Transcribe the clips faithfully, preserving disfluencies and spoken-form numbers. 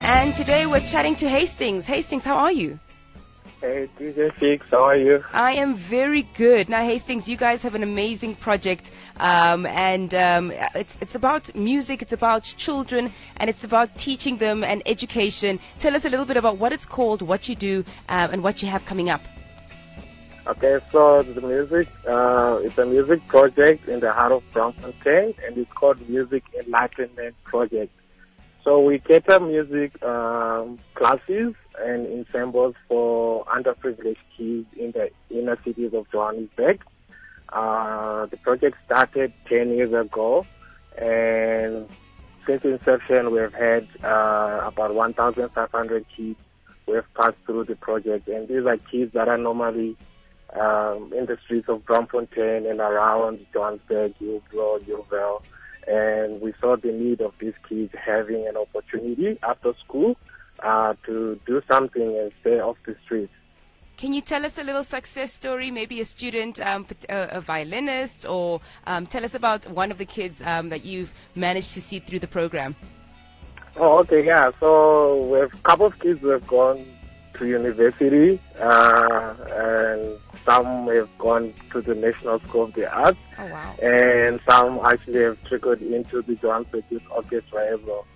And today we're chatting to Hastings. Hastings, how are you? Hey, D J Fix, how are you? I am very good. Now, Hastings, you guys have an amazing project, um, and um, it's it's about music, it's about children, and it's about teaching them and education. Tell us a little bit about what it's called, what you do, um, and what you have coming up. Okay, so the music, uh, it's a music project in the heart of Braamfontein, and it's called Music Enlightenment Project. So we cater music um, classes and ensembles for underprivileged kids in the inner cities of Johannesburg. Uh, the project started ten years ago, and since inception we've had uh, about one thousand five hundred kids who have passed through the project, and these are kids that are normally um, in the streets of Braamfontein and around Johannesburg, Hillbrow, Yeoville. And we saw the need of these kids having an opportunity after school uh, to do something and stay off the streets. Can you tell us a little success story, maybe a student, um, a, a violinist, or um, tell us about one of the kids um, that you've managed to see through the program? Oh, okay, yeah. So we have a couple of kids who have gone to university, uh, and some have gone to the National School of the Arts. Oh, wow. And some actually have trickled into the Johannesburg Youth Orchestra as well.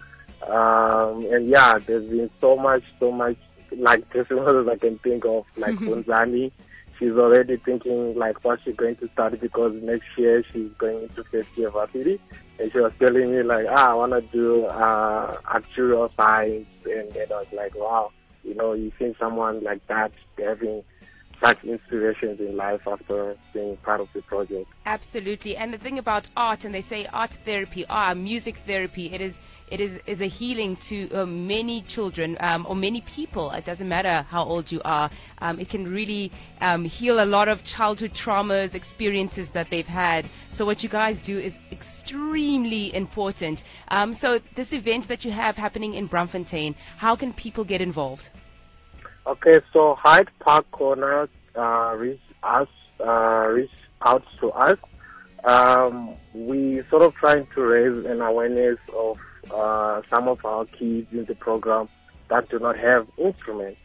Um, and yeah, there's been so much, so much, like testimonials I can think of, like Bunzani. She's already thinking like what she's going to study because next year she's going into first year varsity. And she was telling me like, ah, I want to do uh, actuarial science. And, and I was like, wow, you know, you see someone like that having such inspirations in life after being part of the project. Absolutely. And the thing about art, and they say art therapy, ah, music therapy, it is it is, is a healing to uh, many children um, or many people. It doesn't matter how old you are. Um, it can really um, heal a lot of childhood traumas, experiences that they've had. So what you guys do is extremely important. Um, so this event that you have happening in Braamfontein, how can people get involved? Okay, so Hyde Park Corner uh, reached us, uh, reached out to us. Um, we sort of trying to raise an awareness of uh, some of our kids in the program that do not have instruments.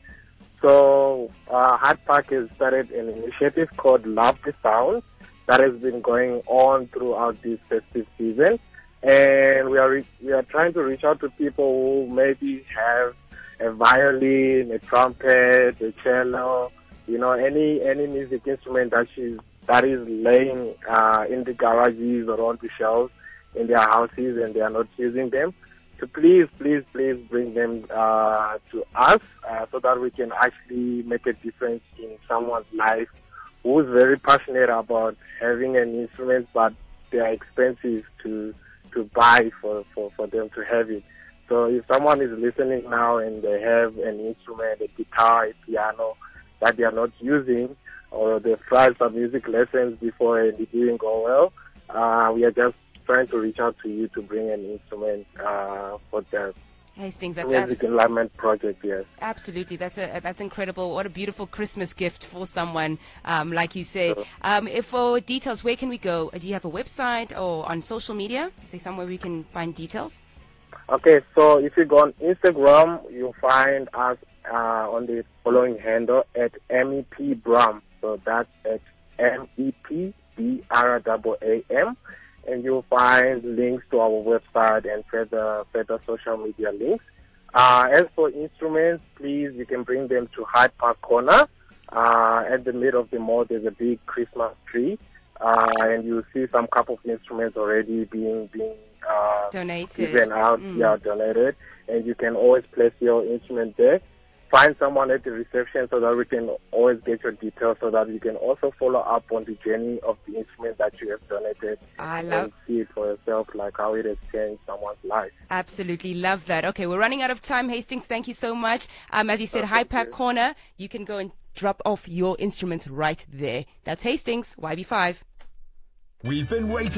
So uh, Hyde Park has started an initiative called Love the Sound that has been going on throughout this festive season, and we are re- we are trying to reach out to people who maybe have a violin, a trumpet, a cello, you know, any any music instrument that she's that is laying uh, in the garages or on the shelves in their houses and they are not using them. So please, please, please bring them uh, to us uh, so that we can actually make a difference in someone's life who is very passionate about having an instrument, but they are expensive to to buy for, for, for them to have it. So if someone is listening now and they have an instrument, a guitar, a piano that they are not using, or they've tried some music lessons before and it didn't go well, uh, we are just trying to reach out to you to bring an instrument uh, for the Hastings, that's Music abs- Enlightenment Project, yes. Absolutely, that's a that's incredible. What a beautiful Christmas gift for someone, um, like you say. So, Um, if for details, where can we go? Do you have a website or on social media? Is there somewhere we can find details? okay, so if you go on Instagram, you'll find us uh, on the following handle at M E P Bram. So that's at M E P B R A A M. And you'll find links to our website and further further social media links. Uh, as for instruments, please, you can bring them to Hyde Park Corner. Uh, at the middle of the mall, there's a big Christmas tree. Uh, and you'll see some couple of instruments already being being uh, Donated. given out, Mm. yeah, donated. And you can always place your instrument there. Find someone at the reception so that we can always get your details so that you can also follow up on the journey of the instrument that you have donated I love. and see it for yourself, like how it has changed someone's life. Absolutely love that. Okay, we're running out of time, Hastings. Thank you so much. Um, as you said, Okay, Hyde Park yes. Corner. You can go and drop off your instruments right there. That's Hastings, Y B five. We've been waiting.